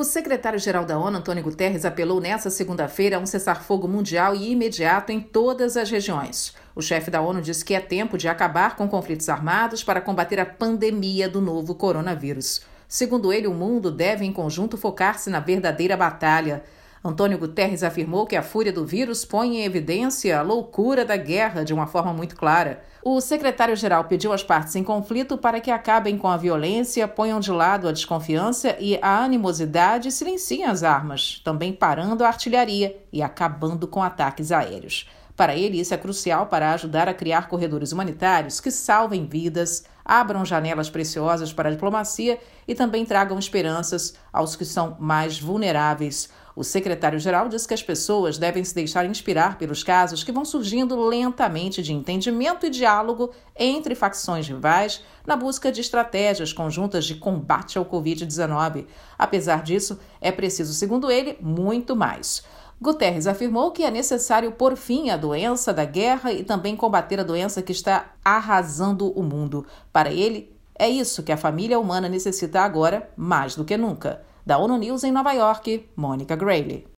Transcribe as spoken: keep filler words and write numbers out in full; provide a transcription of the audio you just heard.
O secretário-geral da ONU, Antônio Guterres, apelou nesta segunda-feira a um cessar-fogo mundial e imediato em todas as regiões. O chefe da ONU disse que é tempo de acabar com conflitos armados para combater a pandemia do novo coronavírus. Segundo ele, o mundo deve, em conjunto, focar-se na verdadeira batalha. Antônio Guterres afirmou que a fúria do vírus põe em evidência a loucura da guerra de uma forma muito clara. O secretário-geral pediu às partes em conflito para que acabem com a violência, ponham de lado a desconfiança e a animosidade e silenciem as armas, também parando a artilharia e acabando com ataques aéreos. Para ele, isso é crucial para ajudar a criar corredores humanitários que salvem vidas, abram janelas preciosas para a diplomacia e também tragam esperanças aos que são mais vulneráveis. O secretário-geral disse que as pessoas devem se deixar inspirar pelos casos que vão surgindo lentamente de entendimento e diálogo entre facções rivais na busca de estratégias conjuntas de combate ao covid dezenove. Apesar disso, é preciso, segundo ele, muito mais. Guterres afirmou que é necessário pôr fim à doença da guerra e também combater a doença que está arrasando o mundo. Para ele, é isso que a família humana necessita agora, mais do que nunca. Da ONU News em Nova York, Mônica Grayle.